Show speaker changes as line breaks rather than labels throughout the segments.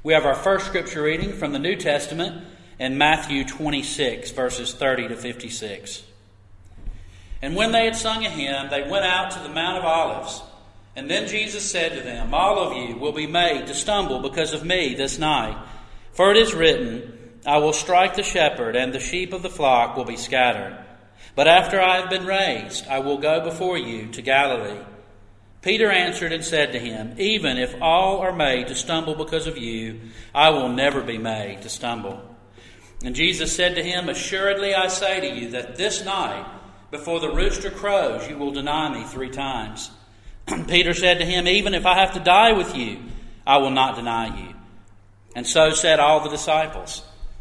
We have our first scripture reading from the New Testament in Matthew 26, verses 30 to 56. And when they had sung a hymn, they went out to the Mount of Olives. And then Jesus said to them, "All of you will be made to stumble because of me this night. For it is written, I will strike the shepherd, and the sheep of the flock will be scattered. But after I have been raised, I will go before you to Galilee." Peter answered and said to him, "Even if all are made to stumble because of you, I will never be made to stumble." And Jesus said to him, "Assuredly I say to you that this night, before the rooster crows, you will deny me 3 times. Peter said to him, "Even if I have to die with you, I will not deny you." And so said all the disciples.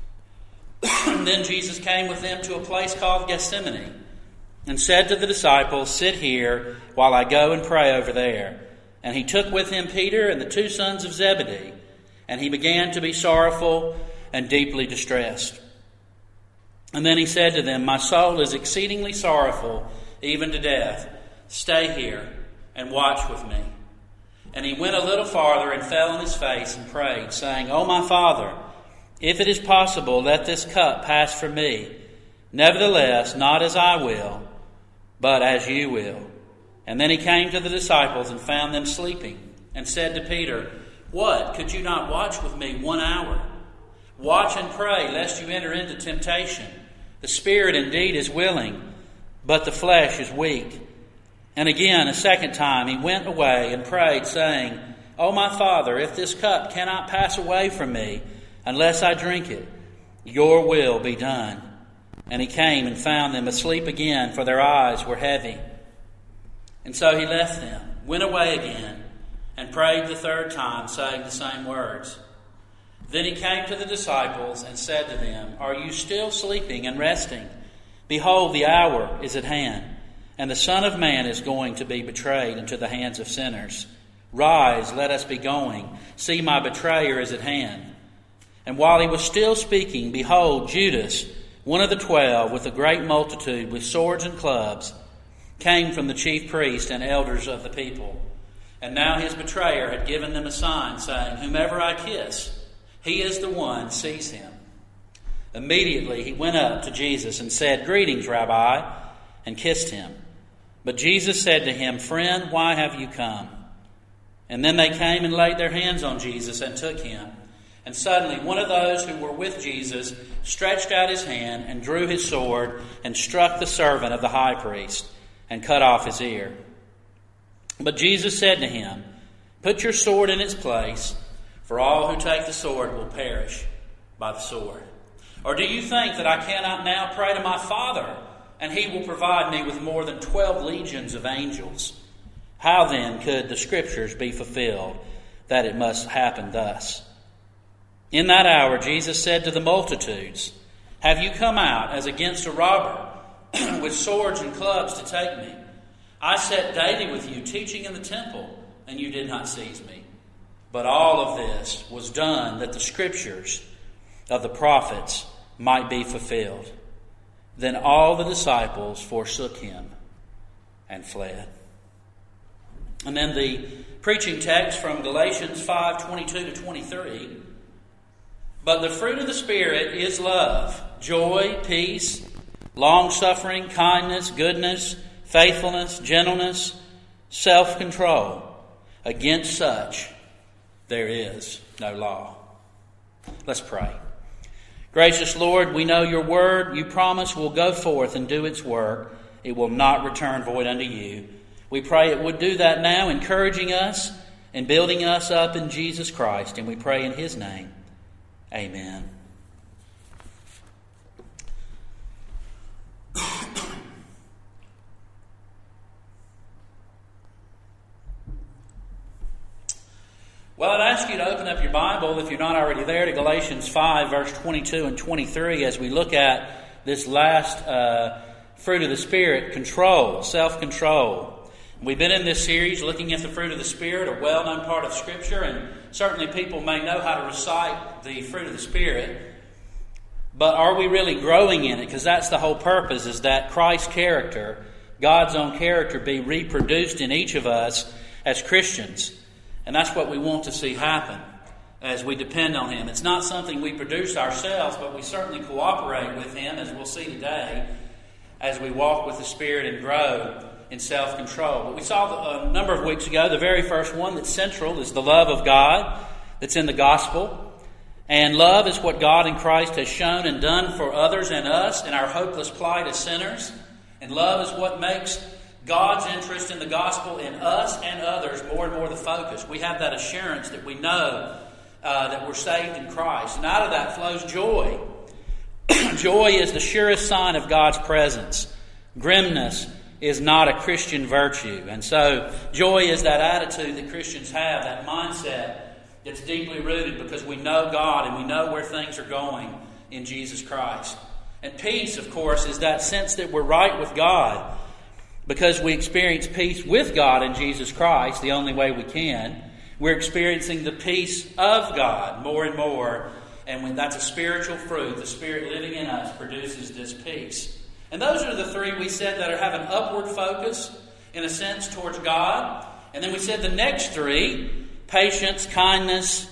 Then Jesus came with them to a place called Gethsemane, and said to the disciples, "Sit here while I go and pray over there." And he took with him Peter and the 2 sons of Zebedee, and he began to be sorrowful and deeply distressed. And then he said to them, "My soul is exceedingly sorrowful, even to death. Stay here and watch with me." And he went a little farther and fell on his face and prayed, saying, "O my Father, if it is possible, let this cup pass from me. Nevertheless, not as I will, but as you will." And then he came to the disciples and found them sleeping, and said to Peter, "What, could you not watch with me 1 hour? Watch and pray, lest you enter into temptation. The spirit indeed is willing, but the flesh is weak." And again, a second time, he went away and prayed, saying, "O my Father, if this cup cannot pass away from me, unless I drink it, your will be done." And he came and found them asleep again, for their eyes were heavy. And so he left them, went away again, and prayed the 3rd time, saying the same words. Then he came to the disciples and said to them, "Are you still sleeping and resting? Behold, the hour is at hand, and the Son of Man is going to be betrayed into the hands of sinners. Rise, let us be going. See, my betrayer is at hand." And while he was still speaking, behold, Judas, one of the 12, with a great multitude, with swords and clubs, came from the chief priests and elders of the people. And now his betrayer had given them a sign, saying, "Whomever I kiss, he is the one, seize him." Immediately he went up to Jesus and said, "Greetings, Rabbi," and kissed him. But Jesus said to him, "Friend, why have you come?" And then they came and laid their hands on Jesus and took him. And suddenly one of those who were with Jesus stretched out his hand and drew his sword and struck the servant of the high priest and cut off his ear. But Jesus said to him, "Put your sword in its place, for all who take the sword will perish by the sword. Or do you think that I cannot now pray to my Father, and he will provide me with more than 12 legions of angels? How then could the Scriptures be fulfilled that it must happen thus?" In that hour Jesus said to the multitudes, "Have you come out as against a robber with swords and clubs to take me? I sat daily with you teaching in the temple, and you did not seize me. But all of this was done that the Scriptures of the prophets might be fulfilled." Then all the disciples forsook him and fled. And then the preaching text from Galatians 5:22 to 23. "But the fruit of the Spirit is love, joy, peace, long-suffering, kindness, goodness, faithfulness, gentleness, self-control. Against such there is no law." Let's pray. Gracious Lord, we know your word, you promise, will go forth and do its work. It will not return void unto you. We pray it would do that now, encouraging us and building us up in Jesus Christ. And we pray in his name. Amen. Well, I'd ask you to open up your Bible, if you're not already there, to Galatians 5, verse 22 and 23, as we look at this last fruit of the Spirit, control, self-control. We've been in this series looking at the fruit of the Spirit, a well-known part of Scripture, and certainly people may know how to recite the fruit of the Spirit. But are we really growing in it? Because that's the whole purpose, is that Christ's character, God's own character, be reproduced in each of us as Christians. And that's what we want to see happen. as we depend on Him. It's not something we produce ourselves, but we certainly cooperate with Him, as we'll see today, as we walk with the Spirit and grow in self-control. But we saw a number of weeks ago, the very first one that's central is the love of God that's in the gospel. And love is what God in Christ has shown and done for others and us in our hopeless plight as sinners. And love is what makes God's interest in the gospel in us and others more and more the focus. We have that assurance that we know that we're saved in Christ. And out of that flows joy. Joy is the surest sign of God's presence. Grimness is not a Christian virtue. And so joy is that attitude that Christians have, that mindset that's deeply rooted because we know God and we know where things are going in Jesus Christ. And peace, of course, is that sense that we're right with God because we experience peace with God in Jesus Christ, the only way we can. We're experiencing the peace of God more and more. And when that's a spiritual fruit, the Spirit living in us produces this peace. And those are the three we said that have an upward focus, in a sense, towards God. And then we said the next three, patience, kindness,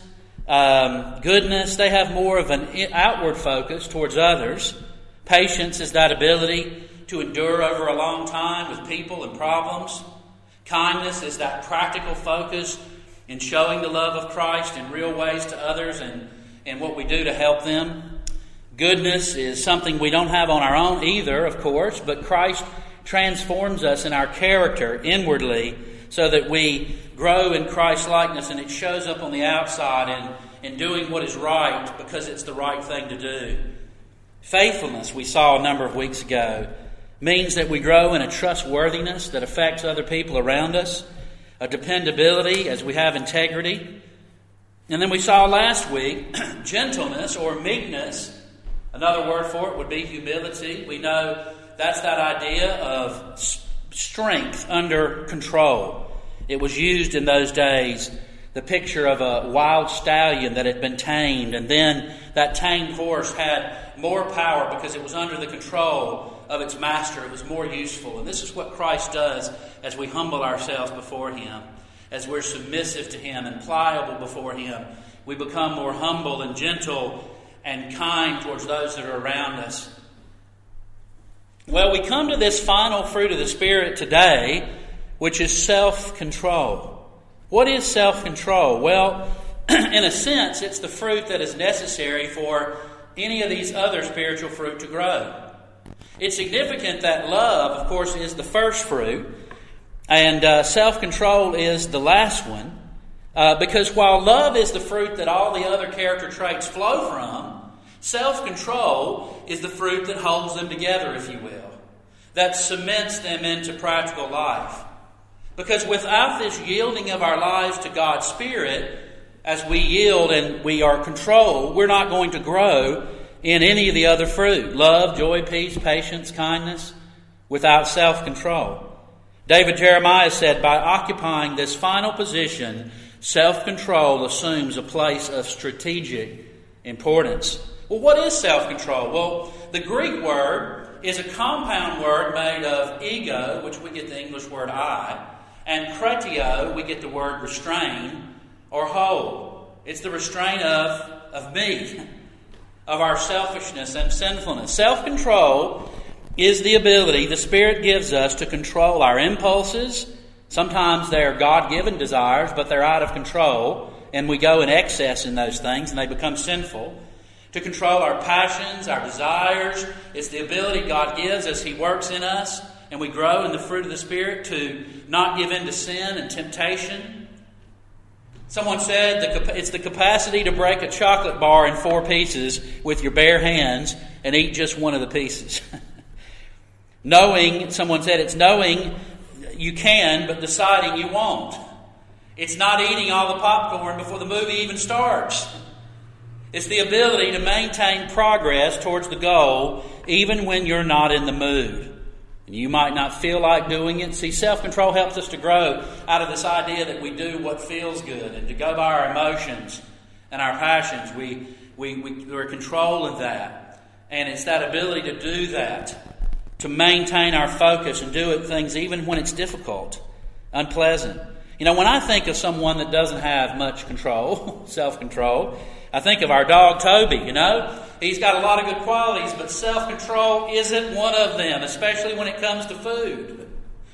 goodness, they have more of an outward focus towards others. Patience is that ability to endure over a long time with people and problems. Kindness is that practical focus in showing the love of Christ in real ways to others and what we do to help them. Goodness is something we don't have on our own either, of course, but Christ transforms us in our character inwardly so that we grow in Christ's likeness, and it shows up on the outside in doing what is right because it's the right thing to do. Faithfulness, we saw a number of weeks ago, means that we grow in a trustworthiness that affects other people around us, a dependability as we have integrity. And then we saw last week gentleness or meekness. Another word for it would be humility. We know that's that idea of strength under control. It was used in those days, the picture of a wild stallion that had been tamed, and then that tamed horse had more power because it was under the control of its master. It was more useful. And this is what Christ does as we humble ourselves before Him, as we're submissive to Him and pliable before Him. We become more humble and gentle and kind towards those that are around us. Well, we come to this final fruit of the Spirit today, which is self-control. What is self-control? Well, in a sense, it's the fruit that is necessary for any of these other spiritual fruit to grow. It's significant that love, of course, is the first fruit, and self-control is the last one. Because while love is the fruit that all the other character traits flow from, self-control is the fruit that holds them together, if you will, that cements them into practical life. Because without this yielding of our lives to God's Spirit, as we yield and we are controlled, we're not going to grow in any of the other fruit. Love, joy, peace, patience, kindness, without self-control. David Jeremiah said, by occupying this final position, self-control assumes a place of strategic importance. Well, what is self-control? Well, the Greek word is a compound word made of ego, which we get the English word I, and kratio, we get the word restrain or hold. It's the restraint of me, of our selfishness and sinfulness. Self-control is the ability the Spirit gives us to control our impulses. Sometimes they're God-given desires, but they're out of control, and we go in excess in those things, and they become sinful. To control our passions, our desires. It's the ability God gives as He works in us, and we grow in the fruit of the Spirit to not give in to sin and temptation. Someone said it's the capacity to break a chocolate bar in 4 pieces with your bare hands and eat just one of the pieces. Someone said it's knowing you can, but deciding you won't. It's not eating all the popcorn before the movie even starts. It's the ability to maintain progress towards the goal even when you're not in the mood. And you might not feel like doing it. See, self-control helps us to grow out of this idea that we do what feels good and to go by our emotions and our passions. We're controlling that. And it's that ability to do that, to maintain our focus and do things even when it's difficult, unpleasant. When I think of someone that doesn't have much control, self-control, I think of our dog Toby, He's got a lot of good qualities, but self-control isn't one of them, especially when it comes to food.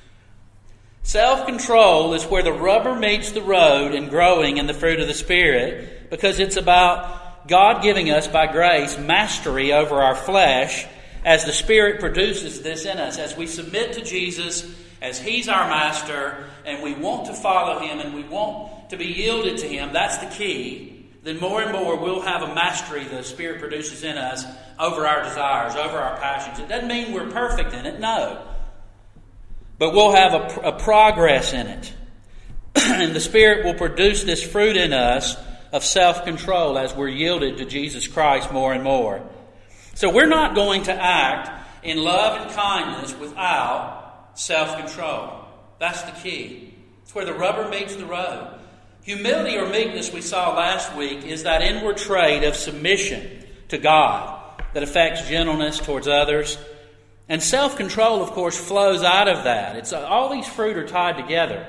Self-control is where the rubber meets the road in growing in the fruit of the Spirit, because it's about God giving us, by grace, mastery over our flesh as the Spirit produces this in us. As we submit to Jesus, as He's our master, and we want to follow Him, and we want to be yielded to Him, that's the key. Then more and more we'll have a mastery the Spirit produces in us over our desires, over our passions. It doesn't mean we're perfect in it, no. But we'll have a progress in it. And the Spirit will produce this fruit in us of self-control as we're yielded to Jesus Christ more and more. So we're not going to act in love and kindness without self-control. That's the key. It's where the rubber meets the road. Humility or meekness, we saw last week, is that inward trait of submission to God that affects gentleness towards others. And self-control, of course, flows out of that. All these fruit are tied together.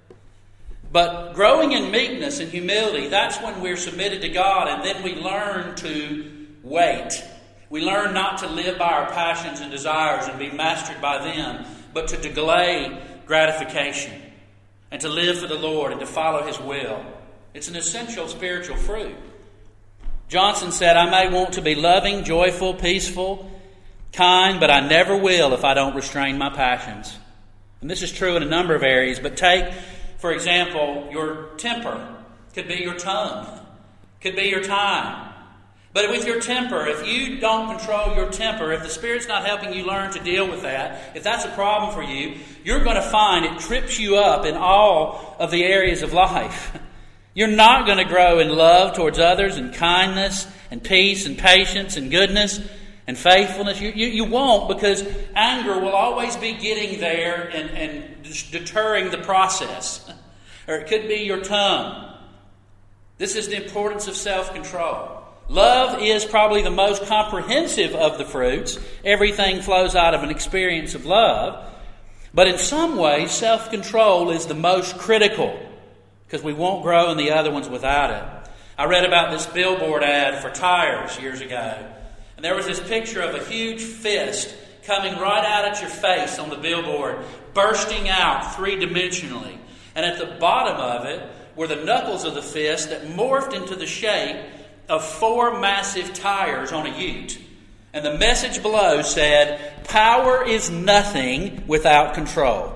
But growing in meekness and humility, that's when we're submitted to God, and then we learn to wait. We learn not to live by our passions and desires and be mastered by them, but to delay gratification and to live for the Lord and to follow His will. It's an essential spiritual fruit. Johnson said, "I may want to be loving, joyful, peaceful, kind, but I never will if I don't restrain my passions." And this is true in a number of areas, but take, for example, your temper. Could be your tongue. Could be your time. But with your temper, if you don't control your temper, if the Spirit's not helping you learn to deal with that, if that's a problem for you, you're going to find it trips you up in all of the areas of life. You're not going to grow in love towards others and kindness and peace and patience and goodness and faithfulness. You won't, because anger will always be getting there and deterring the process. Or it could be your tongue. This is the importance of self-control. Love is probably the most comprehensive of the fruits. Everything flows out of an experience of love. But in some ways, self-control is the most critical, because we won't grow in the other ones without it. I read about this billboard ad for tires years ago. And there was this picture of a huge fist coming right out at your face on the billboard, bursting out three-dimensionally. And at the bottom of it were the knuckles of the fist that morphed into the shape of 4 massive tires on a ute. And the message below said, "Power is nothing without control."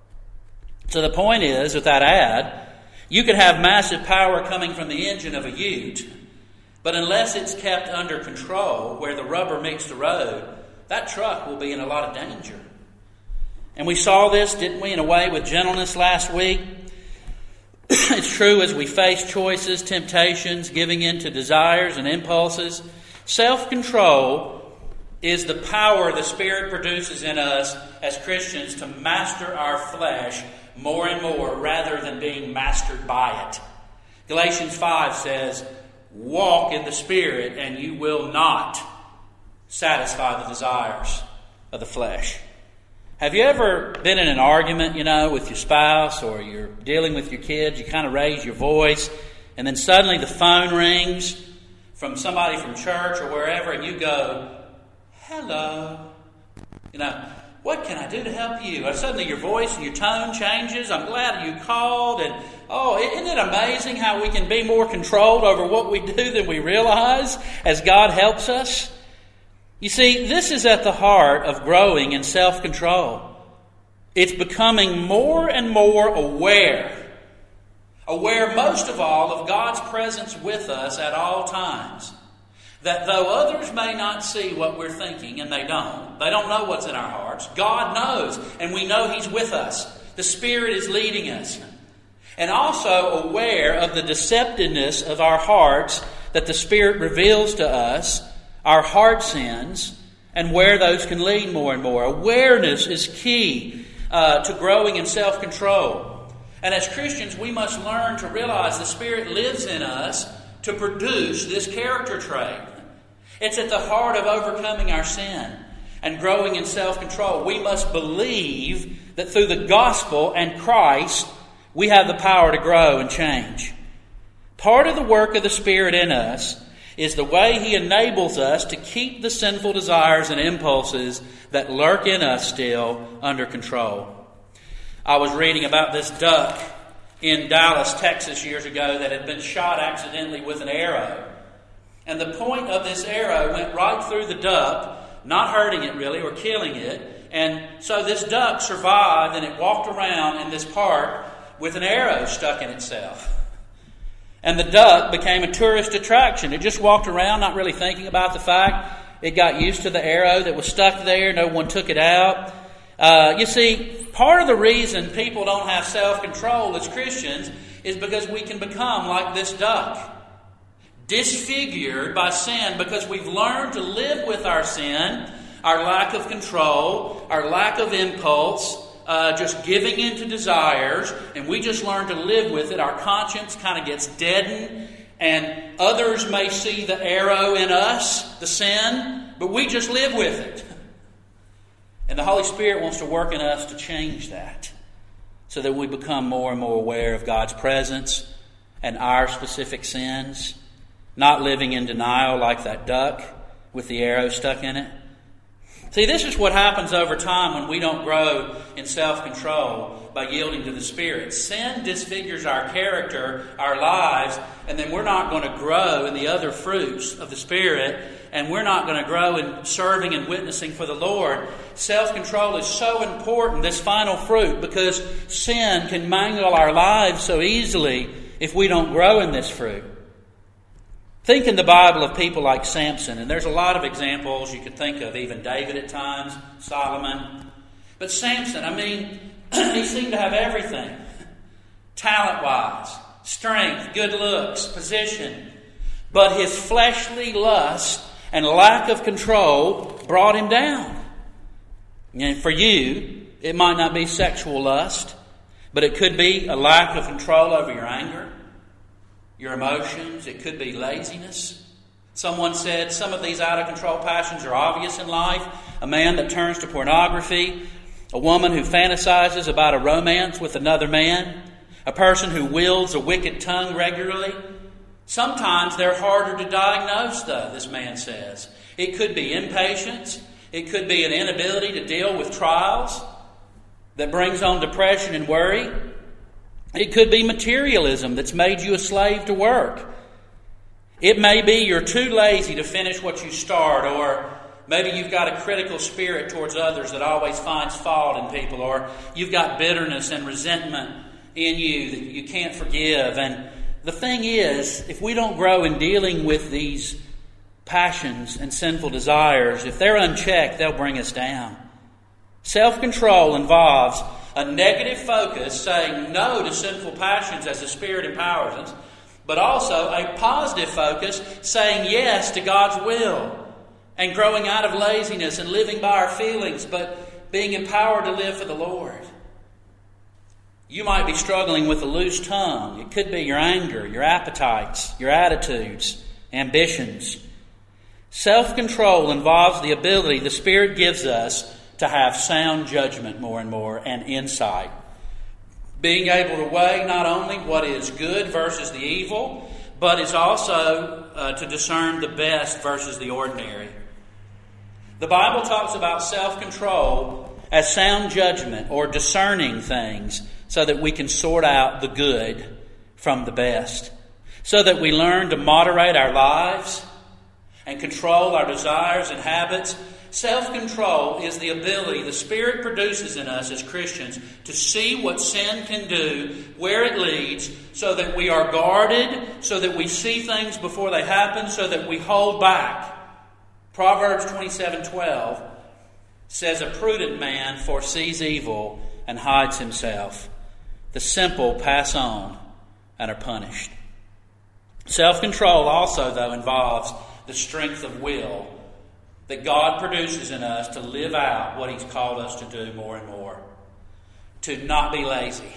So the point is, with that ad, you could have massive power coming from the engine of a ute, but unless it's kept under control, where the rubber meets the road, that truck will be in a lot of danger. And we saw this, didn't we, in a way with gentleness last week? It's true as we face choices, temptations, giving in to desires and impulses. Self-control is the power the Spirit produces in us as Christians to master our flesh more and more rather than being mastered by it. Galatians 5 says, "Walk in the Spirit and you will not satisfy the desires of the flesh." Have you ever been in an argument, with your spouse, or you're dealing with your kids, you kind of raise your voice, and then suddenly the phone rings from somebody from church or wherever, and you go, "Hello. What can I do to help you?" Or suddenly your voice and your tone changes. "I'm glad you called." And, isn't it amazing how we can be more controlled over what we do than we realize as God helps us? You see, this is at the heart of growing in self-control. It's becoming more and more aware most of all of God's presence with us at all times. That though others may not see what we're thinking, and they don't know what's in our hearts, God knows, and we know He's with us. The Spirit is leading us. And also aware of the deceptiveness of our hearts that the Spirit reveals to us, our heart sins, and where those can lead more and more. Awareness is key to growing in self-control. And as Christians, we must learn to realize the Spirit lives in us to produce this character trait. It's at the heart of overcoming our sin and growing in self-control. We must believe that through the gospel and Christ, we have the power to grow and change. Part of the work of the Spirit in us is the way He enables us to keep the sinful desires and impulses that lurk in us still under control. I was reading about this duck in Dallas, Texas years ago that had been shot accidentally with an arrow. And the point of this arrow went right through the duck, not hurting it really or killing it. And so this duck survived, and it walked around in this park with an arrow stuck in itself. And the duck became a tourist attraction. It just walked around not really thinking about the fact it got used to the arrow that was stuck there. No one took it out. You see, part of the reason people don't have self-control as Christians is because we can become like this duck, disfigured by sin because we've learned to live with our sin, our lack of control, our lack of impulse, just giving in to desires, and we just learn to live with it. Our conscience kind of gets deadened, and others may see the arrow in us, the sin, but we just live with it. And the Holy Spirit wants to work in us to change that so that we become more and more aware of God's presence and our specific sins, not living in denial like that duck with the arrow stuck in it. See, this is what happens over time when we don't grow in self-control by yielding to the Spirit. Sin disfigures our character, our lives, and then we're not going to grow in the other fruits of the Spirit, and we're not going to grow in serving and witnessing for the Lord. Self-control is so important, this final fruit, because sin can mangle our lives so easily if we don't grow in this fruit. Think in the Bible of people like Samson, and there's a lot of examples you could think of, even David at times, Solomon. But Samson, he seemed to have everything. Talent-wise, strength, good looks, position. But his fleshly lust and lack of control brought him down. And for you, it might not be sexual lust, but it could be a lack of control over your anger, your emotions. It could be laziness. Someone said some of these out-of-control passions are obvious in life. A man that turns to pornography, a woman who fantasizes about a romance with another man, a person who wields a wicked tongue regularly. Sometimes they're harder to diagnose, though, this man says. It could be impatience. It could be an inability to deal with trials that brings on depression and worry. It could be materialism that's made you a slave to work. It may be you're too lazy to finish what you start, or maybe you've got a critical spirit towards others that always finds fault in people, or you've got bitterness and resentment in you that you can't forgive. And the thing is, if we don't grow in dealing with these passions and sinful desires, if they're unchecked, they'll bring us down. Self-control involves a negative focus, saying no to sinful passions as the Spirit empowers us, but also a positive focus, saying yes to God's will and growing out of laziness and living by our feelings, but being empowered to live for the Lord. You might be struggling with a loose tongue. It could be your anger, your appetites, your attitudes, ambitions. Self-control involves the ability the Spirit gives us to have sound judgment more and more and insight. Being able to weigh not only what is good versus the evil, but is also to discern the best versus the ordinary. The Bible talks about self-control as sound judgment or discerning things so that we can sort out the good from the best. So that we learn to moderate our lives and control our desires and habits. Self-control is the ability the Spirit produces in us as Christians to see what sin can do, where it leads, so that we are guarded, so that we see things before they happen, so that we hold back. Proverbs 27:12 says, "A prudent man foresees evil and hides himself. The simple pass on and are punished." Self-control also, though, involves the strength of will that God produces in us to live out what He's called us to do more and more. To not be lazy.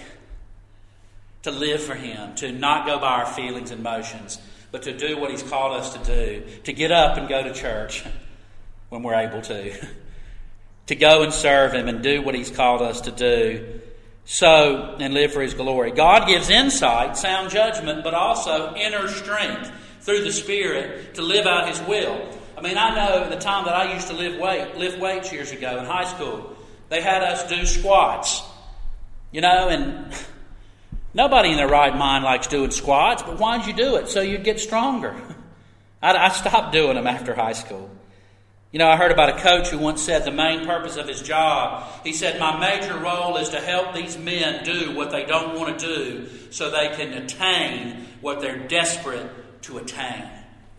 To live for Him. To not go by our feelings and emotions. But to do what He's called us to do. To get up and go to church when we're able to. To go and serve Him and do what He's called us to do. and live for His glory. God gives insight, sound judgment, but also inner strength through the Spirit to live out His will. I mean, I know at the time that I used to lift weights years ago in high school, they had us do squats. And nobody in their right mind likes doing squats, but why'd you do it? So you'd get stronger. I stopped doing them after high school. I heard about a coach who once said the main purpose of his job, he said, my major role is to help these men do what they don't want to do so they can attain what they're desperate to attain.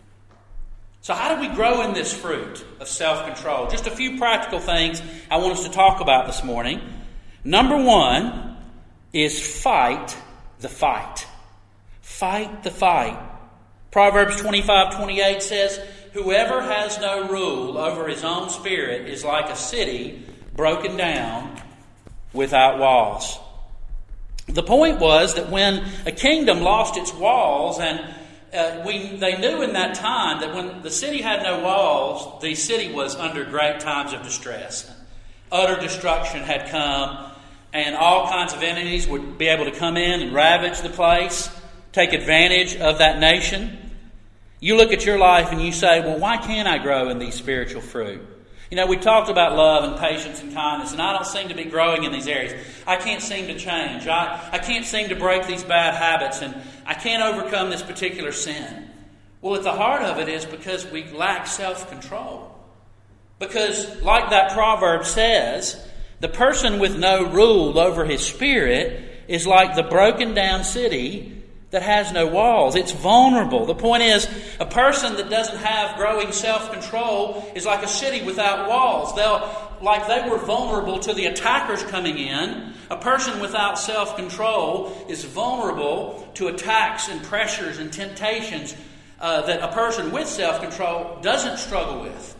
So how do we grow in this fruit of self-control? Just a few practical things I want us to talk about this morning. Number one is fight the fight. Fight the fight. Proverbs 25:28 says, whoever has no rule over his own spirit is like a city broken down without walls. The point was that when a kingdom lost its walls, and they knew in that time that when the city had no walls, the city was under great times of distress. Utter destruction had come, and all kinds of enemies would be able to come in and ravage the place, take advantage of that nation. You look at your life and you say, well, why can't I grow in these spiritual fruit? We talked about love and patience and kindness, and I don't seem to be growing in these areas. I can't seem to change. I can't seem to break these bad habits, and I can't overcome this particular sin. Well, at the heart of it is because we lack self-control. Because, like that proverb says, the person with no rule over his spirit is like the broken down city that has no walls. It's vulnerable. The point is, a person that doesn't have growing self-control is like a city without walls. Like they were vulnerable to the attackers coming in, a person without self-control is vulnerable to attacks and pressures and temptations that a person with self-control doesn't struggle with.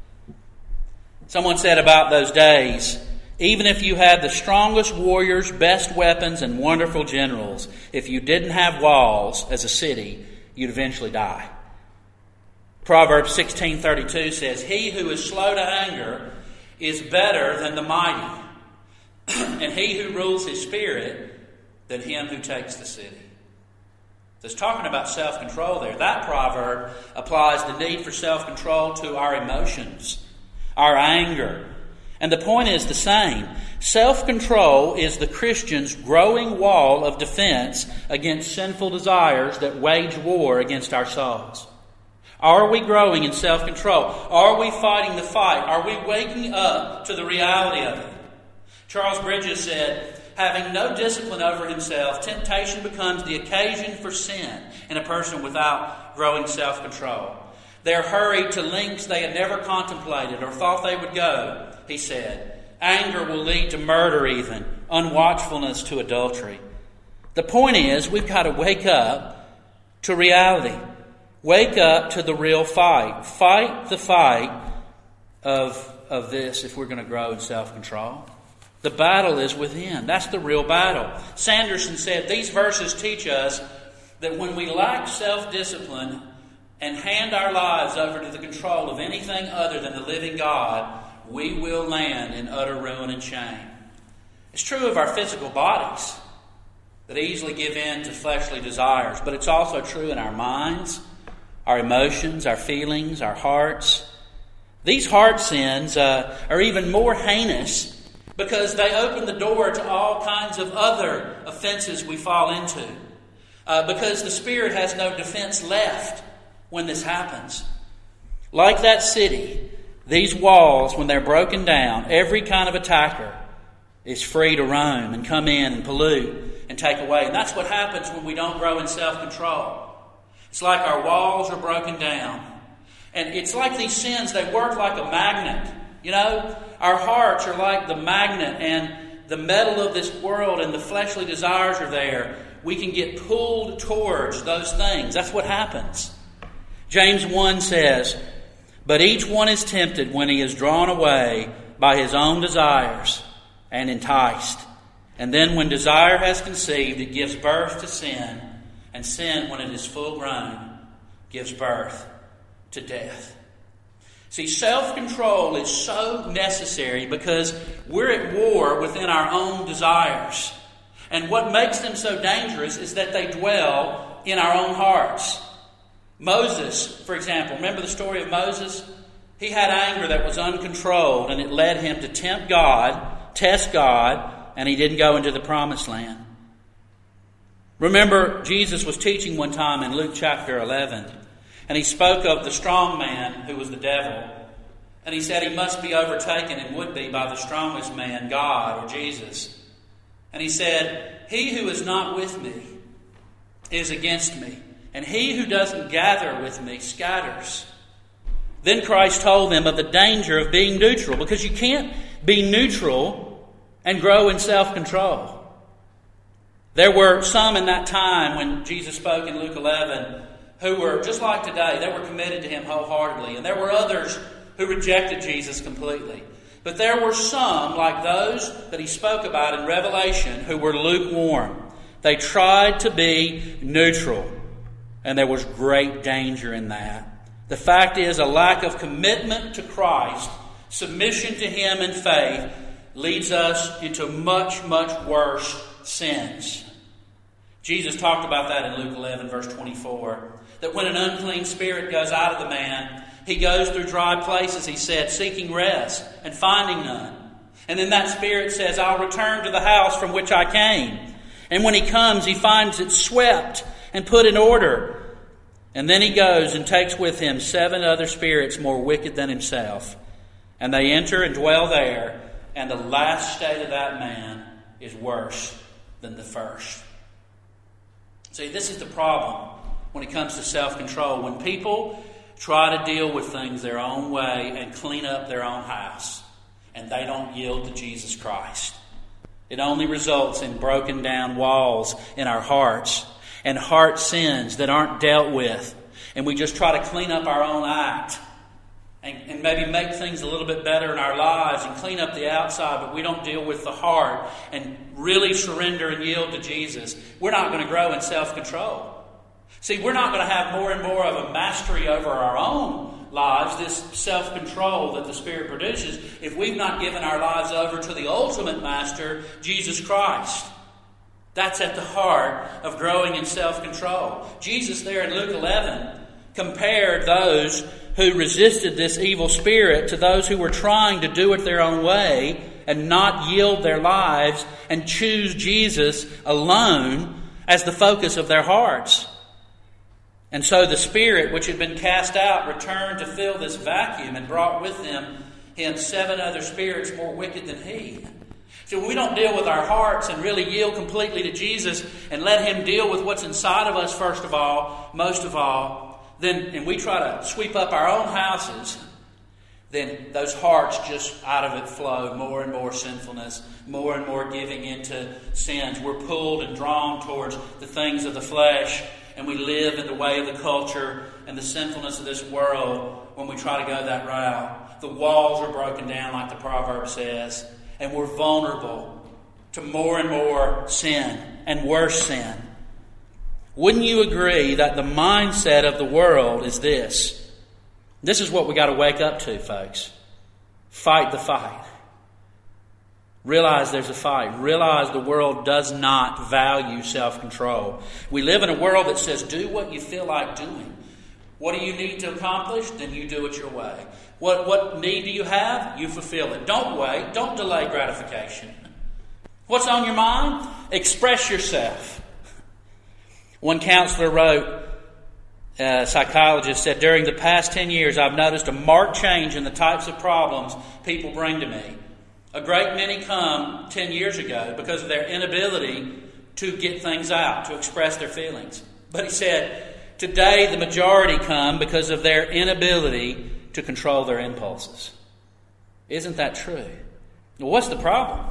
Someone said about those days, even if you had the strongest warriors, best weapons, and wonderful generals, if you didn't have walls as a city, you'd eventually die. Proverbs 16:32 says, he who is slow to anger is better than the mighty, and he who rules his spirit than him who takes the city. So it's talking about self-control there. That proverb applies the need for self-control to our emotions, our anger. And the point is the same. Self-control is the Christian's growing wall of defense against sinful desires that wage war against our souls. Are we growing in self-control? Are we fighting the fight? Are we waking up to the reality of it? Charles Bridges said, having no discipline over himself, temptation becomes the occasion for sin in a person without growing self-control. They're hurried to lengths they had never contemplated or thought they would go, he said. Anger will lead to murder even, unwatchfulness to adultery. The point is, we've got to wake up to reality. Wake up to the real fight. Fight the fight of this if we're going to grow in self-control. The battle is within. That's the real battle. Sanderson said, these verses teach us that when we lack self-discipline and hand our lives over to the control of anything other than the living God, we will land in utter ruin and shame. It's true of our physical bodies that easily give in to fleshly desires, but it's also true in our minds, our emotions, our feelings, our hearts. These heart sins are even more heinous because they open the door to all kinds of other offenses we fall into. Because the Spirit has no defense left when this happens. Like that city, these walls, when they're broken down, every kind of attacker is free to roam and come in and pollute and take away. And that's what happens when we don't grow in self-control. It's like our walls are broken down. And it's like these sins, they work like a magnet. Our hearts are like the magnet, and the metal of this world and the fleshly desires are there. We can get pulled towards those things. That's what happens. James 1 says, but each one is tempted when he is drawn away by his own desires and enticed. And then when desire has conceived, it gives birth to sin. And sin, when it is full grown, gives birth to death. See, self-control is so necessary because we're at war within our own desires. And what makes them so dangerous is that they dwell in our own hearts. Moses, for example, remember the story of Moses? He had anger that was uncontrolled, and it led him to tempt God, test God, and he didn't go into the promised land. Remember, Jesus was teaching one time in Luke chapter 11, and he spoke of the strong man who was the devil. And he said he must be overtaken and would be by the strongest man, God or Jesus. And he said, "He who is not with me is against me, and he who doesn't gather with me scatters." Then Christ told them of the danger of being neutral, because you can't be neutral and grow in self-control. There were some in that time when Jesus spoke in Luke 11 who were, just like today, they were committed to Him wholeheartedly. And there were others who rejected Jesus completely. But there were some, like those that He spoke about in Revelation, who were lukewarm. They tried to be neutral, and there was great danger in that. The fact is, a lack of commitment to Christ, submission to Him in faith, leads us into much, much worse sins. Jesus talked about that in Luke 11, verse 24. That when an unclean spirit goes out of the man, he goes through dry places, he said, seeking rest and finding none. And then that spirit says, "I'll return to the house from which I came." And when he comes, he finds it swept and put in order. And then he goes and takes with him 7 other spirits more wicked than himself. And they enter and dwell there. And the last state of that man is worse than the first. See, this is the problem when it comes to self-control. When people try to deal with things their own way and clean up their own house, and they don't yield to Jesus Christ, it only results in broken down walls in our hearts and heart sins that aren't dealt with. And we just try to clean up our own act and maybe make things a little bit better in our lives and clean up the outside, but we don't deal with the heart and really surrender and yield to Jesus. We're not going to grow in self-control. See, we're not going to have more and more of a mastery over our own lives, this self-control that the Spirit produces, if we've not given our lives over to the ultimate master, Jesus Christ. That's at the heart of growing in self-control. Jesus there in Luke 11 compared those who resisted this evil spirit to those who were trying to do it their own way and not yield their lives and choose Jesus alone as the focus of their hearts. And so the spirit which had been cast out returned to fill this vacuum and brought with him 7 other spirits more wicked than he. So when we don't deal with our hearts and really yield completely to Jesus and let Him deal with what's inside of us first of all, most of all, and we try to sweep up our own houses, then those hearts just out of it flow more and more sinfulness, more and more giving into sins. We're pulled and drawn towards the things of the flesh, and we live in the way of the culture and the sinfulness of this world when we try to go that route. The walls are broken down, like the proverb says, and we're vulnerable to more and more sin and worse sin. Wouldn't you agree that the mindset of the world is this? This is what we got to wake up to, folks. Fight the fight. Realize there's a fight. Realize the world does not value self-control. We live in a world that says, do what you feel like doing. What do you need to accomplish? Then you do it your way. What need do you have? You fulfill it. Don't wait. Don't delay gratification. What's on your mind? Express yourself. One counselor wrote, a psychologist said, "During the past 10 years, I've noticed a marked change in the types of problems people bring to me. A great many come 10 years ago because of their inability to get things out, to express their feelings. But," he said, "today the majority come because of their inability to control their impulses." Isn't that true? Well, what's the problem?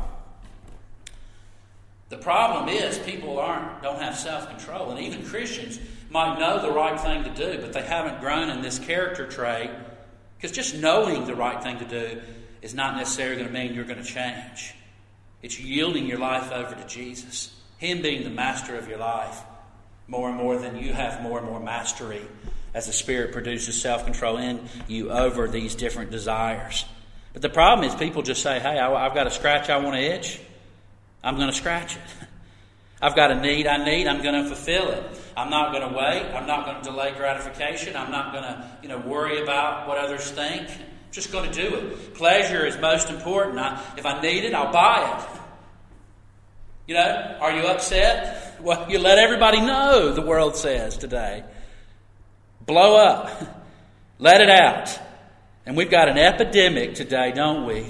The problem is people don't have self-control. And even Christians might know the right thing to do, but they haven't grown in this character trait. Because just knowing the right thing to do is not necessarily going to mean you're going to change. It's yielding your life over to Jesus. Him being the master of your life more and more than you have more and more mastery as the Spirit produces self-control in you over these different desires. But the problem is people just say, hey, I've got a scratch I want to itch. I'm going to scratch it. I've got a need I need. I'm going to fulfill it. I'm not going to wait. I'm not going to delay gratification. I'm not going to, worry about what others think. I'm just going to do it. Pleasure is most important. If I need it, I'll buy it. Are you upset? Well, you let everybody know, the world says today. Blow up. Let it out. And we've got an epidemic today, don't we?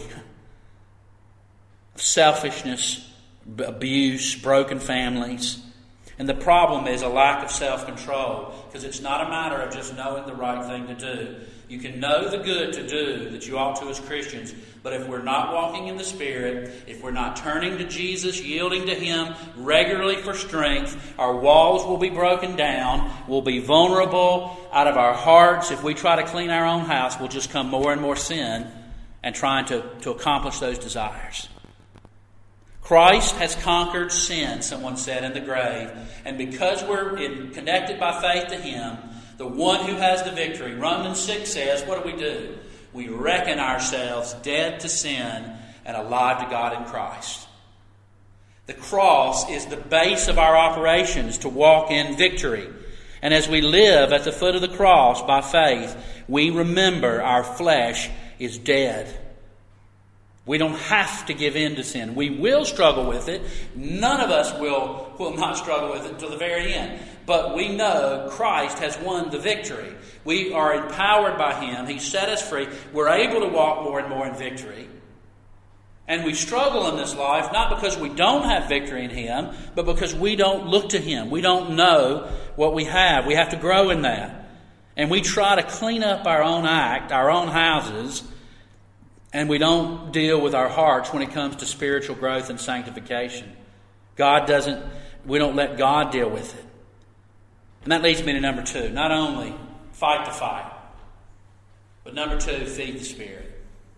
Of selfishness, abuse, broken families. And the problem is a lack of self-control, because it's not a matter of just knowing the right thing to do. You can know the good to do that you ought to as Christians, but if we're not walking in the Spirit, if we're not turning to Jesus, yielding to Him regularly for strength, our walls will be broken down, we'll be vulnerable out of our hearts. If we try to clean our own house, we'll just come more and more sin and trying to accomplish those desires. Christ has conquered sin, someone said, in the grave. And because we're connected by faith to Him, the one who has the victory, Romans 6 says, what do? We reckon ourselves dead to sin and alive to God in Christ. The cross is the base of our operations to walk in victory. And as we live at the foot of the cross by faith, we remember our flesh is dead. We don't have to give in to sin. We will struggle with it. None of us will not struggle with it until the very end. But we know Christ has won the victory. We are empowered by Him. He set us free. We're able to walk more and more in victory. And we struggle in this life not because we don't have victory in Him, but because we don't look to Him. We don't know what we have. We have to grow in that. And we try to clean up our own act, our own houses, and we don't deal with our hearts when it comes to spiritual growth and sanctification. We don't let God deal with it. And that leads me to number 2. Not only fight the fight, but number 2, feed the Spirit.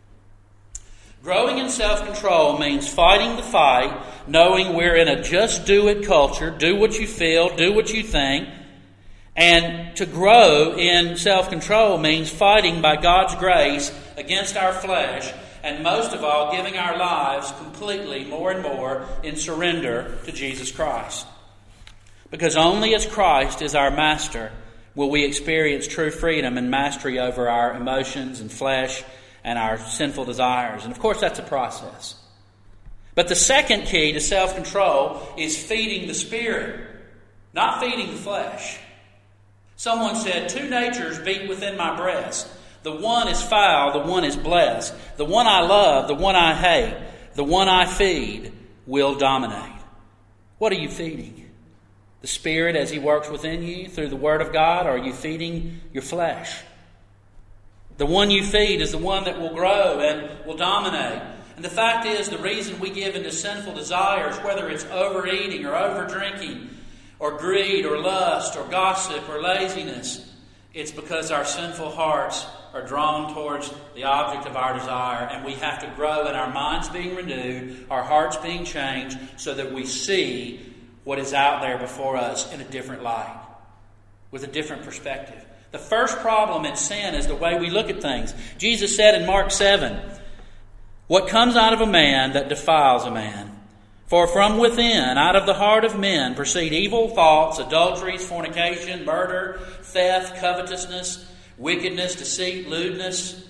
Growing in self-control means fighting the fight, knowing we're in a just do it culture. Do what you feel, do what you think. And to grow in self-control means fighting by God's grace against our flesh, and most of all, giving our lives completely, more and more, in surrender to Jesus Christ. Because only as Christ is our master will we experience true freedom and mastery over our emotions and flesh and our sinful desires. And of course, that's a process. But the second key to self-control is feeding the Spirit, not feeding the flesh. Someone said, 2 natures beat within my breast. The one is foul, the one is blessed. The one I love, the one I hate, the one I feed will dominate. What are you feeding? The Spirit as He works within you through the Word of God, or are you feeding your flesh? The one you feed is the one that will grow and will dominate. And the fact is, the reason we give into sinful desires, whether it's overeating or overdrinking, or greed, or lust, or gossip, or laziness, it's because our sinful hearts are drawn towards the object of our desire, and we have to grow in our minds being renewed, our hearts being changed, so that we see what is out there before us in a different light, with a different perspective. The first problem in sin is the way we look at things. Jesus said in Mark 7, "What comes out of a man that defiles a man? For from within, out of the heart of men, proceed evil thoughts, adulteries, fornication, murder, theft, covetousness, wickedness, deceit, lewdness,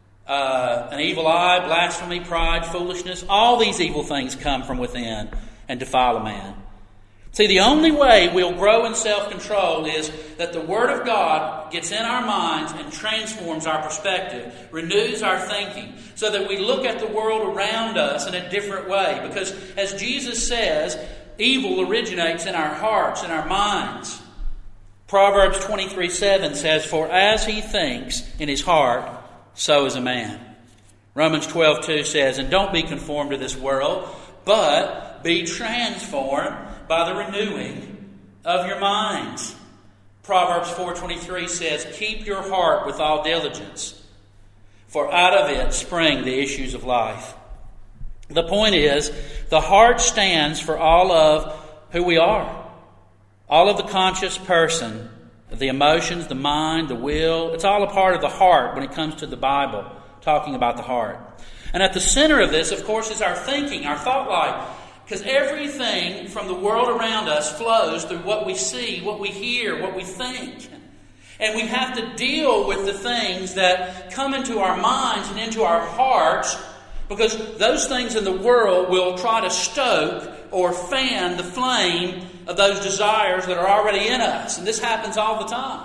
an evil eye, blasphemy, pride, foolishness." All these evil things come from within and defile a man. See, the only way we'll grow in self-control is that the Word of God gets in our minds and transforms our perspective, renews our thinking, so that we look at the world around us in a different way. Because, as Jesus says, evil originates in our hearts, in our minds. Proverbs 23:7 says, "For as he thinks in his heart, so is a man." Romans 12:2 says, "And don't be conformed to this world, but be transformed by the renewing of your minds." Proverbs 4:23 says, "Keep your heart with all diligence, for out of it spring the issues of life." The point is, the heart stands for all of who we are. All of the conscious person the emotions, the mind, the will. It's all a part of the heart when it comes to the Bible, talking about the heart. And at the center of this, of course, is our thinking, our thought life. Because everything from the world around us flows through what we see, what we hear, what we think. And we have to deal with the things that come into our minds and into our hearts, because those things in the world will try to stoke or fan the flame of those desires that are already in us. And this happens all the time.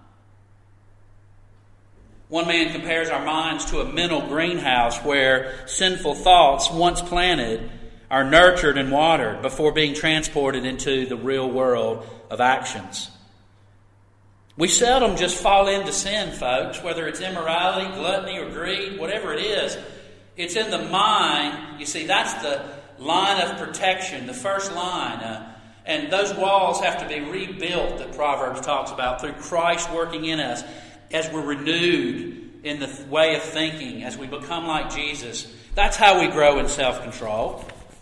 One man compares our minds to a mental greenhouse where sinful thoughts, once planted, are nurtured and watered before being transported into the real world of actions. We seldom just fall into sin, folks, whether it's immorality, gluttony, or greed, whatever it is. It's in the mind. You see, that's the line of protection, the first line. And those walls have to be rebuilt, that Proverbs talks about, through Christ working in us as we're renewed in the way of thinking, as we become like Jesus. That's how we grow in self-control.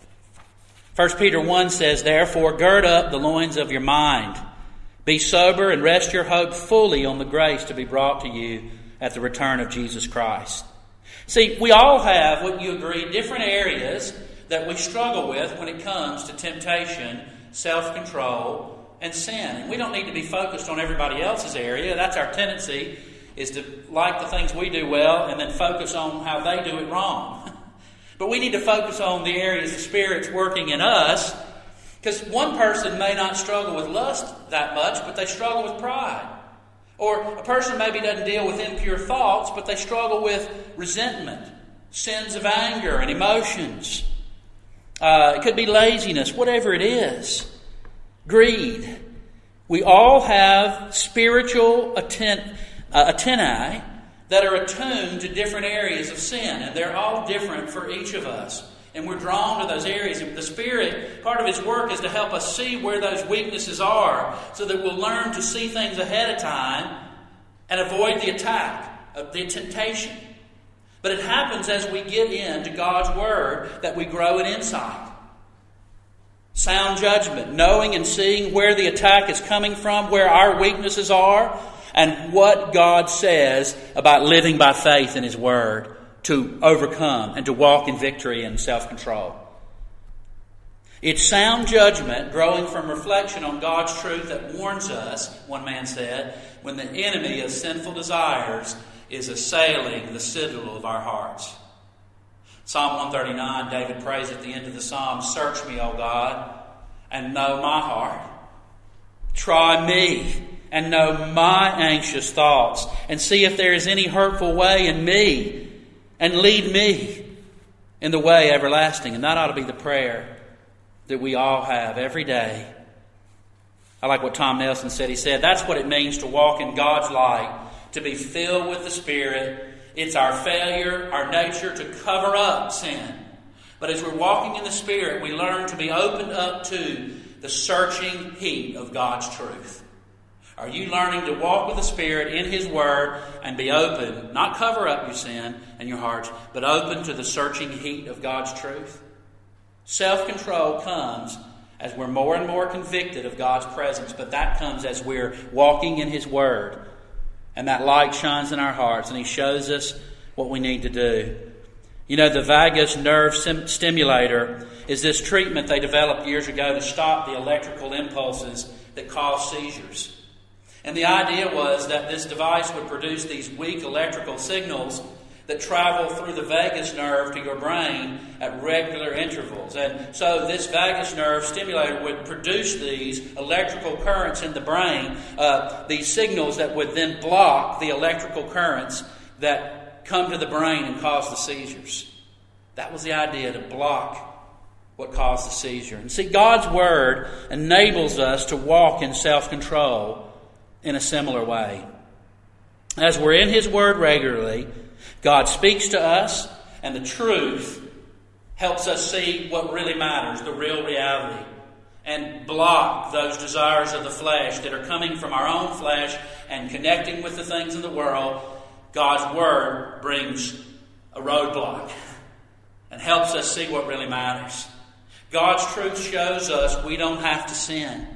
1 Peter 1 says, "Therefore, gird up the loins of your mind. Be sober and rest your hope fully on the grace to be brought to you at the return of Jesus Christ." See, we all have, wouldn't you agree, different areas that we struggle with when it comes to temptation, self-control, and sin. And we don't need to be focused on everybody else's area. That's our tendency, is to like the things we do well and then focus on how they do it wrong. But we need to focus on the areas the Spirit's working in us, because one person may not struggle with lust that much, but they struggle with pride. Or a person maybe doesn't deal with impure thoughts, but they struggle with resentment, sins of anger and emotions. It could be laziness, whatever it is. Greed. We all have spiritual antennae that are attuned to different areas of sin, and they're all different for each of us. And we're drawn to those areas. And the Spirit, part of His work is to help us see where those weaknesses are, so that we'll learn to see things ahead of time and avoid the attack of the temptation. But it happens as we get into God's Word that we grow in insight. Sound judgment, knowing and seeing where the attack is coming from, where our weaknesses are, and what God says about living by faith in His Word to overcome and to walk in victory and self-control. It's sound judgment growing from reflection on God's truth that warns us, one man said, when the enemy of sinful desires is assailing the citadel of our hearts. Psalm 139, David prays at the end of the psalm, "Search me, O God, and know my heart. Try me and know my anxious thoughts, and see if there is any hurtful way in me, and lead me in the way everlasting." And that ought to be the prayer that we all have every day. I like what Tom Nelson said. He said, that's what it means to walk in God's light, to be filled with the Spirit. It's our failure, our nature to cover up sin. But as we're walking in the Spirit, we learn to be opened up to the searching heat of God's truth. Are you learning to walk with the Spirit in His Word and be open, not cover up your sin and your hearts, but open to the searching heat of God's truth? Self-control comes as we're more and more convicted of God's presence, but that comes as we're walking in His Word. And that light shines in our hearts, and He shows us what we need to do. You know, the vagus nerve stimulator is this treatment they developed years ago to stop the electrical impulses that cause seizures. And the idea was that this device would produce these weak electrical signals that travel through the vagus nerve to your brain at regular intervals. And so this vagus nerve stimulator would produce these electrical currents in the brain, these signals that would then block the electrical currents that come to the brain and cause the seizures. That was the idea, to block what caused the seizure. And see, God's Word enables us to walk in self-control in a similar way. As we're in His Word regularly, God speaks to us, and the truth helps us see what really matters, the real reality, and block those desires of the flesh that are coming from our own flesh and connecting with the things in the world. God's Word brings a roadblock and helps us see what really matters. God's truth shows us we don't have to sin.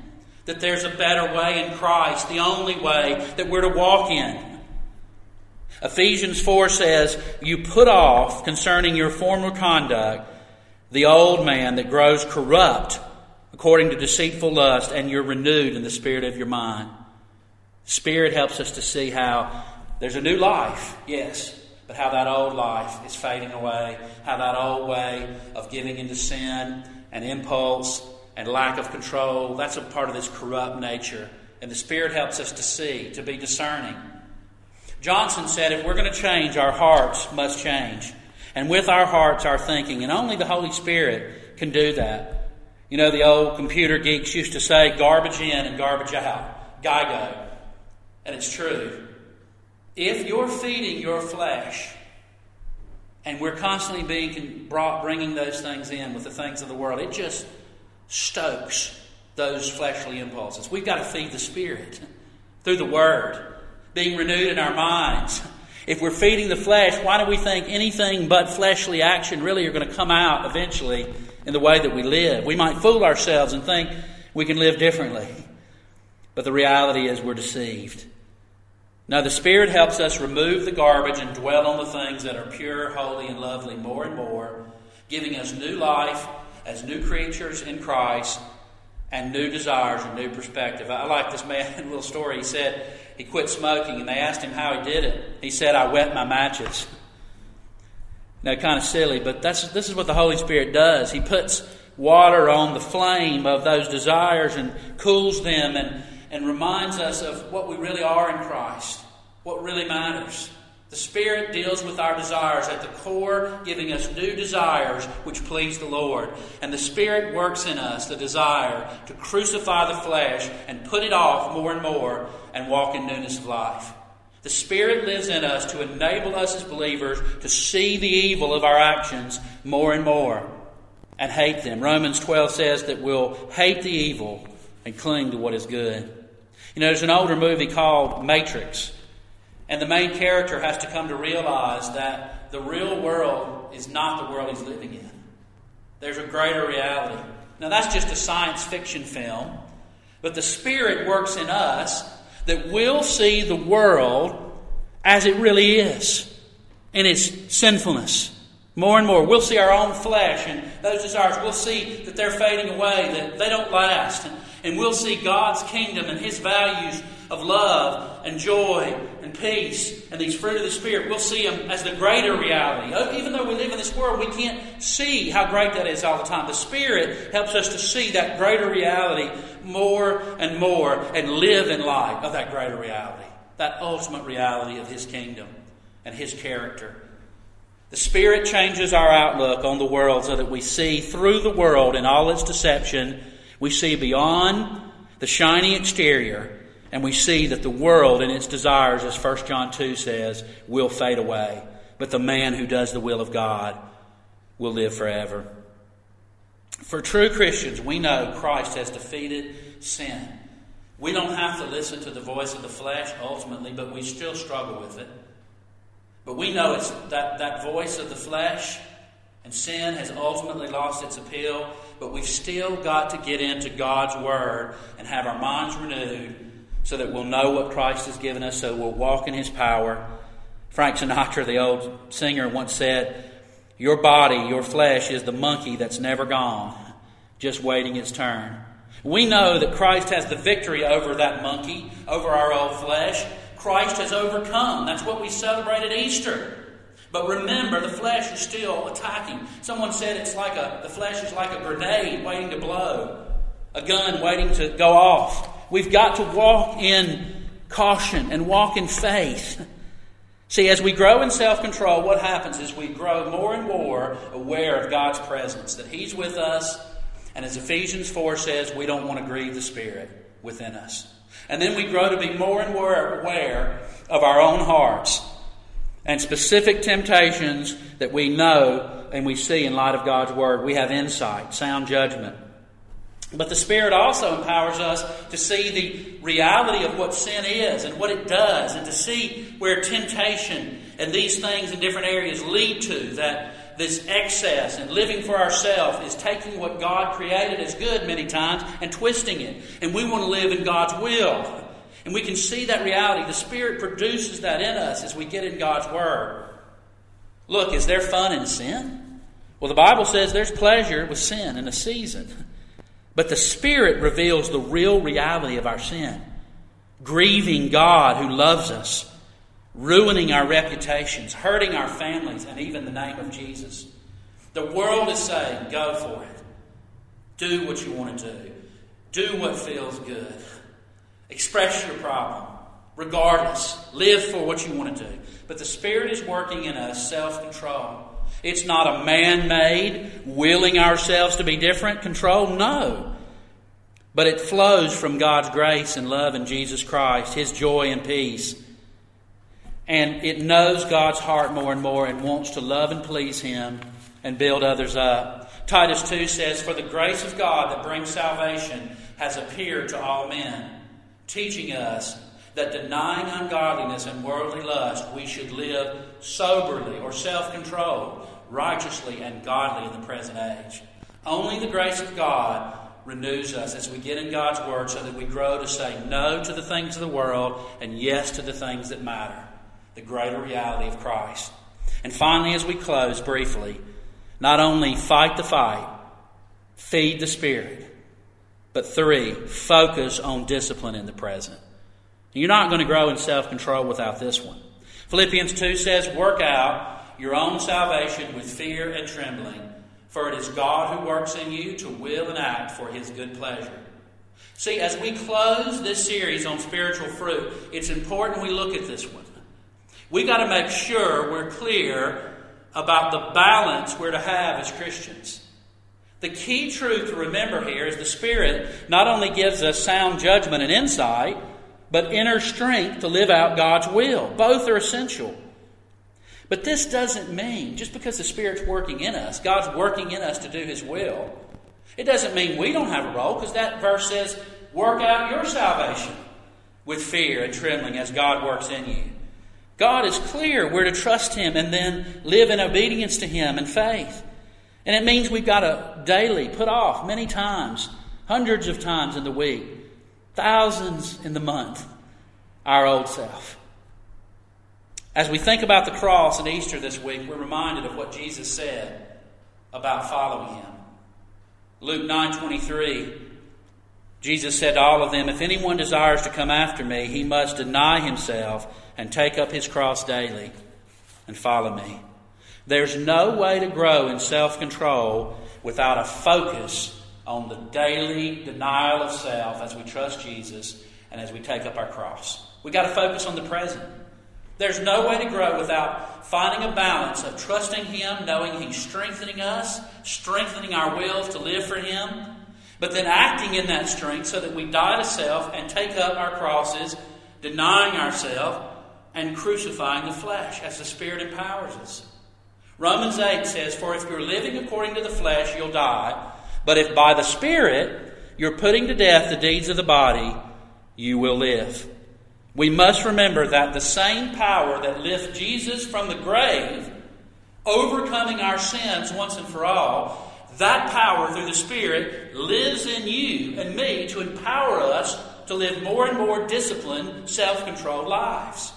that there's a better way in Christ, the only way that we're to walk in. Ephesians 4 says, you put off concerning your former conduct the old man that grows corrupt according to deceitful lust, and you're renewed in the spirit of your mind. Spirit helps us to see how there's a new life, yes, but how that old life is fading away, how that old way of giving into sin and impulse and lack of control, that's a part of this corrupt nature. And the Spirit helps us to see, to be discerning. Johnson said, if we're going to change, our hearts must change. And with our hearts, our thinking. And only the Holy Spirit can do that. You know, the old computer geeks used to say, garbage in and garbage out. GIGO. And it's true. If you're feeding your flesh, and we're constantly bringing those things in with the things of the world, it just stokes those fleshly impulses. We've got to feed the Spirit through the Word, being renewed in our minds. If we're feeding the flesh, why do we think anything but fleshly action really are going to come out eventually in the way that we live? We might fool ourselves and think we can live differently. But the reality is we're deceived. Now, the Spirit helps us remove the garbage and dwell on the things that are pure, holy, and lovely more and more, giving us new life as new creatures in Christ and new desires and new perspective. I like this man's little story. He said he quit smoking, and they asked him how he did it. He said, I wet my matches. Now, kind of silly, but this is what the Holy Spirit does. He puts water on the flame of those desires and cools them and reminds us of what we really are in Christ, what really matters. The Spirit deals with our desires at the core, giving us new desires which please the Lord. And the Spirit works in us the desire to crucify the flesh and put it off more and more and walk in newness of life. The Spirit lives in us to enable us as believers to see the evil of our actions more and more and hate them. Romans 12 says that we'll hate the evil and cling to what is good. You know, there's an older movie called Matrix. And the main character has to come to realize that the real world is not the world he's living in. There's a greater reality. Now, that's just a science fiction film. But the Spirit works in us that we'll see the world as it really is in its sinfulness. More and more. We'll see our own flesh and those desires. We'll see that they're fading away, that they don't last. And we'll see God's kingdom and His values of love and joy and peace and these fruit of the Spirit. We'll see them as the greater reality. Even though we live in this world, we can't see how great that is all the time. The Spirit helps us to see that greater reality more and more and live in light of that greater reality, that ultimate reality of His kingdom and His character. The Spirit changes our outlook on the world so that we see through the world in all its deception. We see beyond the shiny exterior, and we see that the world and its desires, as 1 John 2 says, will fade away. But the man who does the will of God will live forever. For true Christians, we know Christ has defeated sin. We don't have to listen to the voice of the flesh ultimately, but we still struggle with it. But we know it's that voice of the flesh and sin has ultimately lost its appeal, but we've still got to get into God's Word and have our minds renewed so that we'll know what Christ has given us, so we'll walk in His power. Frank Sinatra, the old singer, once said, your body, your flesh, is the monkey that's never gone, just waiting its turn. We know that Christ has the victory over that monkey, over our old flesh. Christ has overcome. That's what we celebrate at Easter. But remember, the flesh is still attacking. Someone said the flesh is like a grenade waiting to blow, a gun waiting to go off. We've got to walk in caution and walk in faith. See, as we grow in self-control, what happens is we grow more and more aware of God's presence, that He's with us. And as Ephesians 4 says, we don't want to grieve the Spirit within us. And then we grow to be more and more aware of our own hearts and specific temptations that we know and we see in light of God's Word. We have insight, sound judgment. But the Spirit also empowers us to see the reality of what sin is and what it does, and to see where temptation and these things in different areas lead to, that this excess and living for ourselves is taking what God created as good many times and twisting it. And we want to live in God's will. And we can see that reality. The Spirit produces that in us as we get in God's Word. Look, is there fun in sin? Well, the Bible says there's pleasure with sin in a season. But the Spirit reveals the real reality of our sin. Grieving God who loves us. Ruining our reputations. Hurting our families and even the name of Jesus. The world is saying, go for it. Do what you want to do. Do what feels good. Express your problem. Regardless. Live for what you want to do. But the Spirit is working in us self-control. It's not a man-made, willing ourselves to be different control. No. But it flows from God's grace and love in Jesus Christ, His joy and peace. And it knows God's heart more and more and wants to love and please Him and build others up. Titus 2 says, for the grace of God that brings salvation has appeared to all men, teaching us that denying ungodliness and worldly lust, we should live soberly or self-controlled, righteously and godly in the present age. Only the grace of God renews us as we get in God's Word so that we grow to say no to the things of the world and yes to the things that matter, the greater reality of Christ. And finally, as we close briefly, not only fight the fight, feed the Spirit, but 3, focus on discipline in the present. You're not going to grow in self-control without this one. Philippians 2 says, work out your own salvation with fear and trembling, for it is God who works in you to will and act for His good pleasure. See, as we close this series on spiritual fruit, it's important we look at this one. We've got to make sure we're clear about the balance we're to have as Christians. The key truth to remember here is the Spirit not only gives us sound judgment and insight, but inner strength to live out God's will. Both are essential. But this doesn't mean, just because the Spirit's working in us, God's working in us to do His will, it doesn't mean we don't have a role, because that verse says, work out your salvation with fear and trembling as God works in you. God is clear we're to trust Him and then live in obedience to Him and faith. And it means we've got to daily put off many times, hundreds of times in the week, thousands in the month, our old self. As we think about the cross and Easter this week, we're reminded of what Jesus said about following Him. Luke 9:23, Jesus said to all of them, if anyone desires to come after me, he must deny himself and take up his cross daily and follow me. There's no way to grow in self-control without a focus on the daily denial of self as we trust Jesus and as we take up our cross. We've got to focus on the present. There's no way to grow without finding a balance of trusting Him, knowing He's strengthening us, strengthening our wills to live for Him, but then acting in that strength so that we die to self and take up our crosses, denying ourselves and crucifying the flesh as the Spirit empowers us. Romans 8 says, for if you're living according to the flesh, you'll die. But if by the Spirit you're putting to death the deeds of the body, you will live. We must remember that the same power that lifted Jesus from the grave, overcoming our sins once and for all, that power through the Spirit lives in you and me to empower us to live more and more disciplined, self-controlled lives.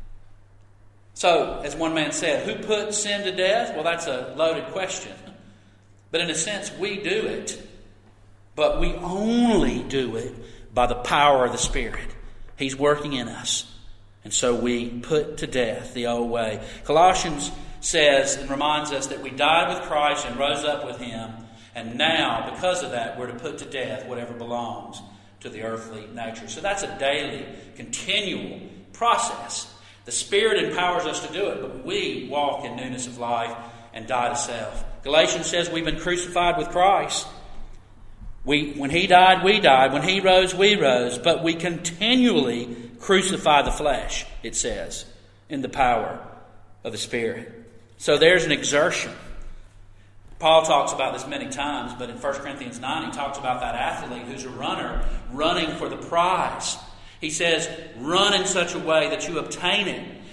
So, as one man said, who put sin to death? Well, that's a loaded question. But in a sense, we do it. But we only do it by the power of the Spirit. He's working in us. And so we put to death the old way. Colossians says and reminds us that we died with Christ and rose up with Him. And now, because of that, we're to put to death whatever belongs to the earthly nature. So that's a daily, continual process. The Spirit empowers us to do it, but we walk in newness of life and die to self. Galatians says we've been crucified with Christ. When He died, we died. When He rose, we rose. But we continually crucify the flesh, it says, in the power of the Spirit. So there's an exertion. Paul talks about this many times, but in 1 Corinthians 9, he talks about that athlete who's a runner running for the prize. He says, run in such a way that you obtain it.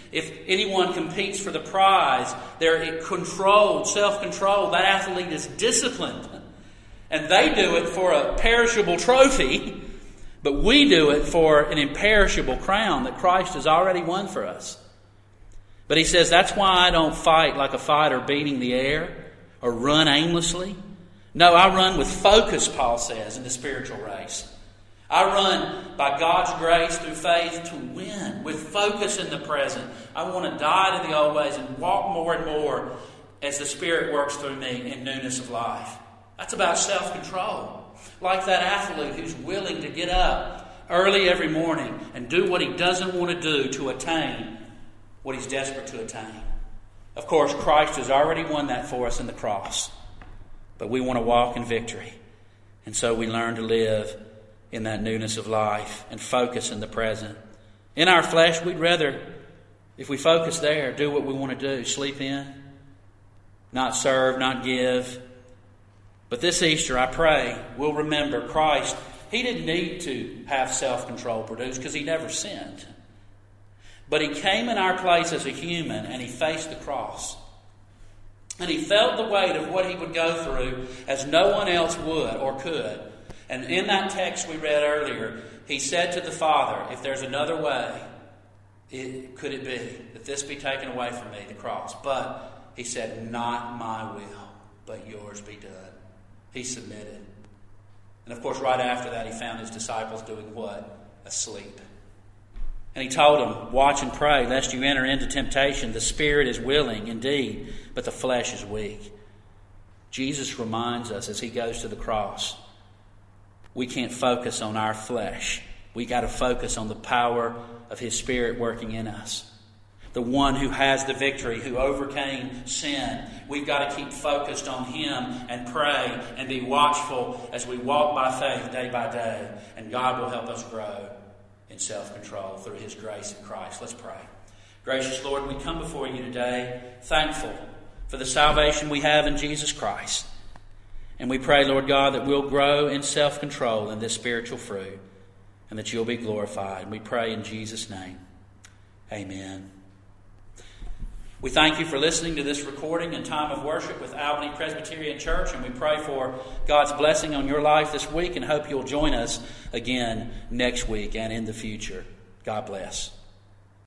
if anyone competes for the prize, they're controlled, self-controlled. That athlete is disciplined. And they do it for a perishable trophy, but we do it for an imperishable crown that Christ has already won for us. But he says, that's why I don't fight like a fighter beating the air or run aimlessly. No, I run with focus, Paul says, in the spiritual race. I run by God's grace through faith to win, with focus in the present. I want to die to the old ways and walk more and more as the Spirit works through me in newness of life. That's about self-control. Like that athlete who's willing to get up early every morning and do what he doesn't want to do to attain what he's desperate to attain. Of course, Christ has already won that for us in the cross. But we want to walk in victory. And so we learn to live in that newness of life and focus in the present. In our flesh, we'd rather, if we focus there, do what we want to do. Sleep in, not serve, not give. But this Easter, I pray, we'll remember Christ. He didn't need to have self-control produced because he never sinned. But he came in our place as a human and he faced the cross. And he felt the weight of what he would go through as no one else would or could. And in that text we read earlier, he said to the Father, if there's another way, could it be that this be taken away from me, the cross? But he said, not my will, but yours be done. He submitted. And of course, right after that, he found his disciples doing what? Asleep. And he told them, watch and pray, lest you enter into temptation. The spirit is willing indeed, but the flesh is weak. Jesus reminds us as he goes to the cross, we can't focus on our flesh. We got to focus on the power of his Spirit working in us. The one who has the victory, who overcame sin. We've got to keep focused on him and pray and be watchful as we walk by faith day by day. And God will help us grow in self-control through his grace in Christ. Let's pray. Gracious Lord, we come before you today thankful for the salvation we have in Jesus Christ. And we pray, Lord God, that we'll grow in self-control in this spiritual fruit and that you'll be glorified. And we pray in Jesus' name. Amen. We thank you for listening to this recording and time of worship with Albany Presbyterian Church, and we pray for God's blessing on your life this week and hope you'll join us again next week and in the future. God bless.